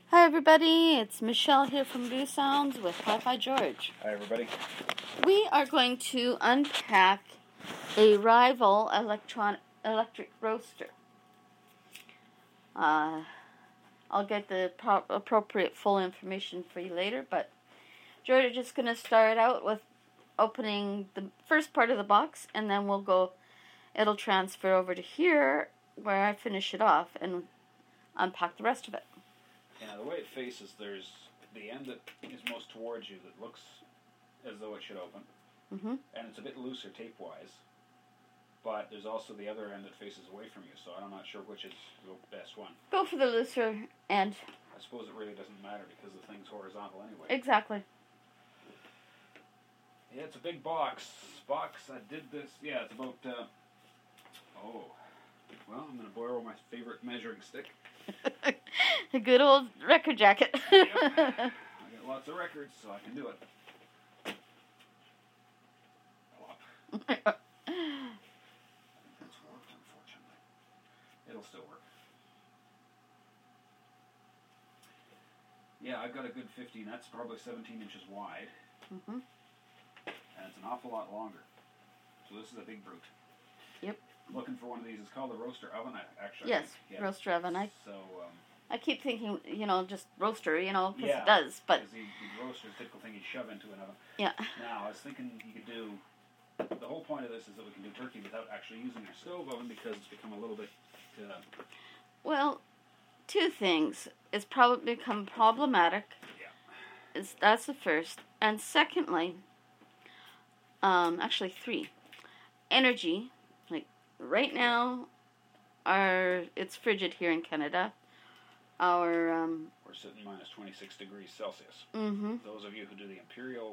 Hi everybody, it's Michelle here from Blue Sounds with Hi-Fi George. Hi everybody. We are going to unpack a Rival electric roaster. I'll get the appropriate full information for you later, but George is just going to start out with opening the first part of the box, and then it'll transfer over to here where I finish it off and unpack the rest of it. Yeah, the way it faces, there's the end that is most towards you that looks as though it should open. Mm-hmm. And it's a bit looser tape-wise. But there's also the other end that faces away from you, so I'm not sure which is the best one. Go for the looser end. I suppose it really doesn't matter because the thing's horizontal anyway. Exactly. Yeah, it's a big box. I did this, it's about, well, I'm going to borrow my favorite measuring stick. A good old record jacket. Yep. I got lots of records, so I can do it. I think that's worked, unfortunately. It'll still work. Yeah, I've got a good 15. That's probably 17 inches wide. Mm-hmm. And it's an awful lot longer. So this is a big brute. Yep. Looking for one of these. It's called a roaster oven, actually. Yes, yeah. Roaster oven. I keep thinking, just roaster, because it does, but... Because the roaster is a typical thing you shove into an oven. Yeah. Now, I was thinking you could do... The whole point of this is that we can do turkey without actually using our stove oven because it's become a little bit... Well, two things. It's probably become problematic. Yeah. That's the first. And secondly, actually three. Energy. Like, right now, it's frigid here in Canada. We're sitting minus 26 degrees Celsius. Mm-hmm. Those of you who do the imperial,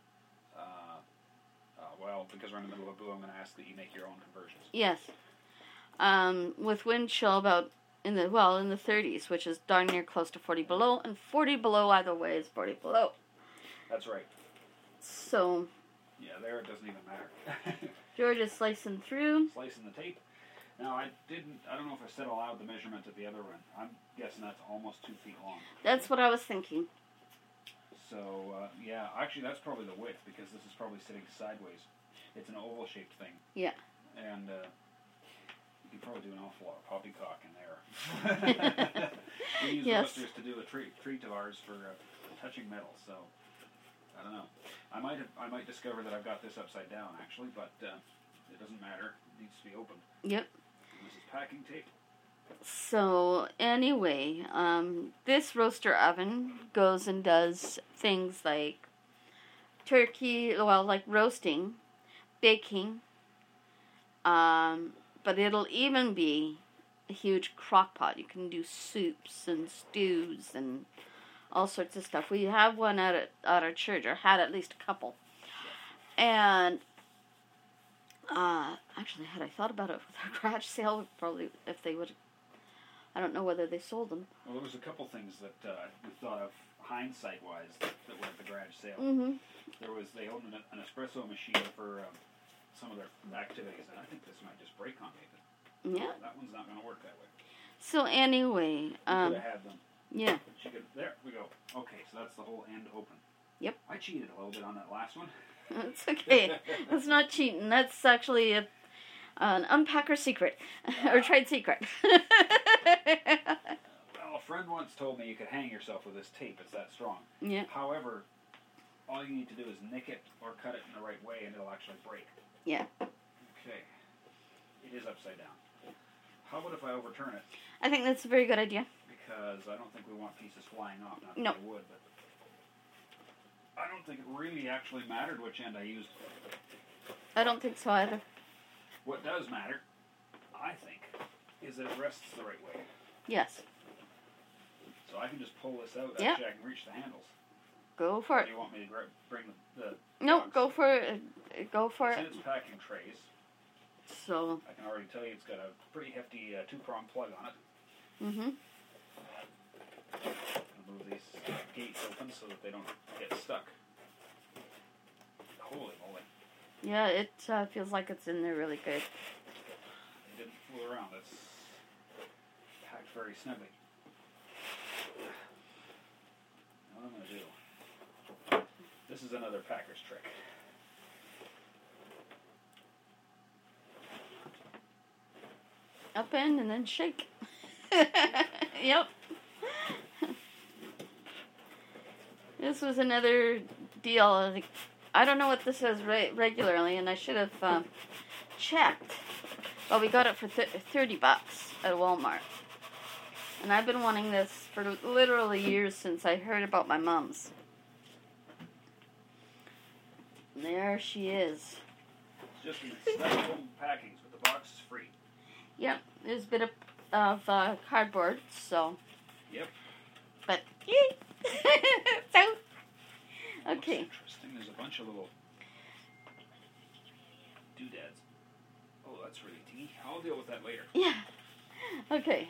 because we're in the middle of a blue, I'm going to ask that you make your own conversions. Yes. With wind chill about in the 30s, which is darn near close to 40 below, and 40 below either way is 40 below. That's right. So. Yeah, there it doesn't even matter. George is slicing through. Slicing the tape. Now, I don't know if I said aloud the measurement at the other end. I'm guessing that's almost 2 feet long. That's what I was thinking. So, actually that's probably the width because this is probably sitting sideways. It's an oval-shaped thing. Yeah. And you could probably do an awful lot of poppycock in there. We use roasters to do a treat of ours for touching metal, so I don't know. I might discover that I've got this upside down, actually, but it doesn't matter. It needs to be opened. Yep. This is packing tape. So, anyway, this roaster oven goes and does things like turkey, like roasting, baking, but it'll even be a huge crock pot. You can do soups and stews and all sorts of stuff. We have one at our church, or had at least a couple. And actually, had I thought about it with our garage sale, probably if they would, I don't know whether they sold them. Well, there was a couple things that we thought of hindsight-wise that were at the garage sale. Mm-hmm. They owned an espresso machine for some of their activities, and I think this might just break on me. But yeah. That one's not going to work that way. So anyway, you could have had them. Yeah. There we go. Okay, so that's the whole end open. Yep. I cheated a little bit on that last one. That's okay. That's not cheating. That's actually an unpacker secret. Or trade secret. Well, a friend once told me you could hang yourself with this tape. It's that strong. Yeah. However, all you need to do is nick it or cut it in the right way and it'll actually break. Yeah. Okay. It is upside down. How about if I overturn it? I think that's a very good idea. Because I don't think we want pieces flying off. Not that No. they would, but I don't think it really actually mattered which end I used. I don't think so either. What does matter, I think, is that it rests the right way. Yes. So I can just pull this out. Yeah. Actually, I can reach the handles. Go for it. Do you want me to bring the No, box? go for it. Go for it. Since it's packing trays, so. I can already tell you it's got a pretty hefty 2-prong plug on it. Mm-hmm. Move these gates open so that they don't get stuck. Holy moly. Yeah, it feels like it's in there really good. They didn't fool around. It's packed very snugly. another packer's trick. Upend and then shake. Yep. This was another deal. I don't know what this is regularly, and I should have checked. Well, we got it for $30 at Walmart. And I've been wanting this for literally years since I heard about my mom's. And there she is. Just in styrofoam packings, but the box is free. Yep, there's a bit of cardboard, so. Yep. But, yay! It's out. Okay. Looks interesting. There's a bunch of little doodads. Oh, that's really teeny. I'll deal with that later. Yeah. Okay.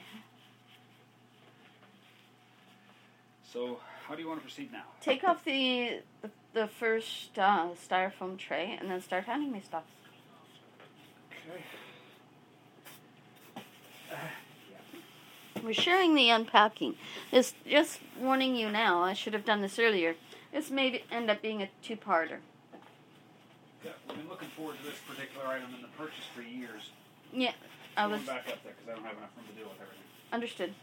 So, how do you want to proceed now? Take off the first styrofoam tray and then start handing me stuff. Okay. We're sharing the unpacking. It's just warning you now. I should have done this earlier. This may end up being a two-parter. Yeah, we've been looking forward to this particular item in the purchase for years. Yeah, I was back up there because I don't have enough room to deal with everything. understood.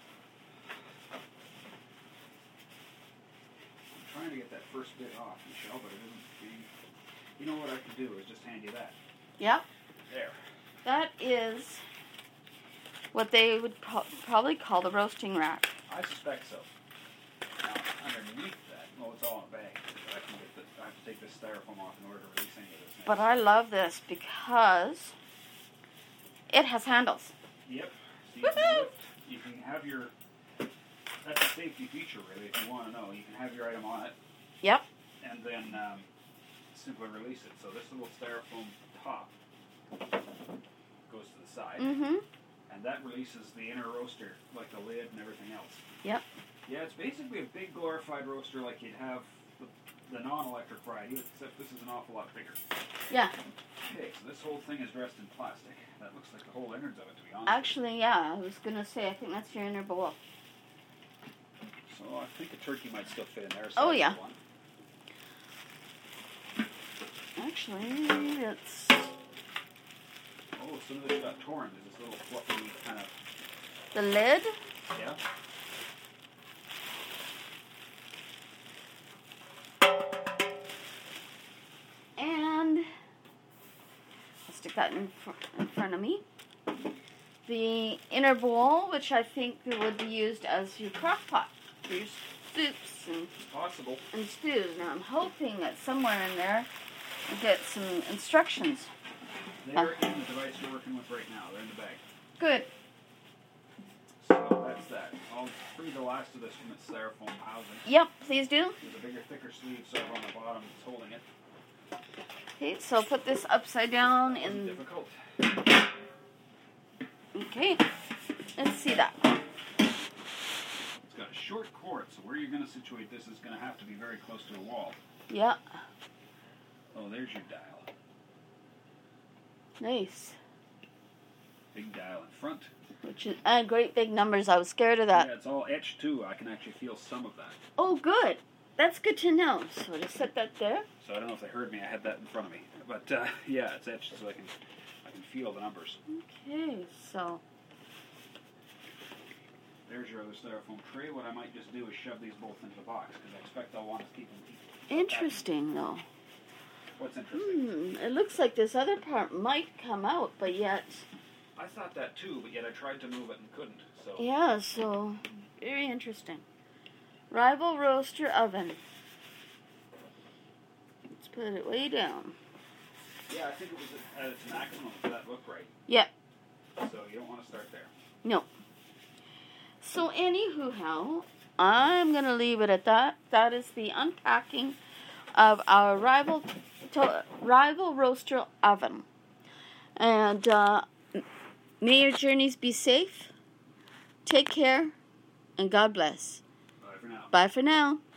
I'm trying to get that first bit off, Michelle, but it isn't being... You know what I could do is just hand you that. Yep. There. That is what they would probably call the roasting rack. I suspect so. Now, underneath that, well, it's all in a bag. But I have to take this styrofoam off in order to release any of this. But I love this because it has handles. Yep. So you can have your... That's a safety feature, really, if you want to know. You can have your item on it. Yep. And then simply release it. So this little styrofoam top goes to the side. Mm-hmm. And that releases the inner roaster, like the lid and everything else. Yep. Yeah, it's basically a big glorified roaster like you'd have the non-electric variety, except this is an awful lot bigger. Yeah. Okay, so this whole thing is dressed in plastic. That looks like the whole innards of it, to be honest. Actually, yeah, I was going to say, I think that's your inner bowl. So I think a turkey might still fit in there. Oh, yeah. Actually, it's... Oh, some of this got torn. There's this little fluffy kind of... The lid? Yeah. And I'll stick that in front of me. The inner bowl, which I think would be used as your crock pot for your soups and Possible. and stews. Now I'm hoping that somewhere in there you get some instructions. They're in the device you're working with right now. They're in the bag. Good. So that's that. I'll free the last of this from its styrofoam housing. Yep, please do. There's a bigger, thicker sleeve sort of on the bottom that's holding it. Okay, so I'll put this upside down Wasn't and difficult. okay. Let's see that. It's got a short cord, so where you're going to situate this is going to have to be very close to a wall. Yeah. Oh, there's your dial. Nice. Big dial in front. Which is great big numbers. I was scared of that. Yeah, it's all etched too. I can actually feel some of that. Oh, good. That's good to know. So just set that there. So I don't know if they heard me. I had that in front of me. But yeah, it's etched so I can feel the numbers. Okay, so There's your other styrofoam tray. What I might just do is shove these both into the box because I expect I'll want to keep them. interesting though. What's interesting? It looks like this other part might come out, but yet. I thought that too, but yet I tried to move it and couldn't. So Yeah, so very interesting. Rival roaster oven. Let's put it way down. yeah, I think it was at its maximum for that look right. Yeah. So you don't want to start there. No. So anywho, I'm gonna leave it at that. That is the unpacking of our rival roaster oven. And may your journeys be safe. Take care, and God bless. Bye for now. Bye for now.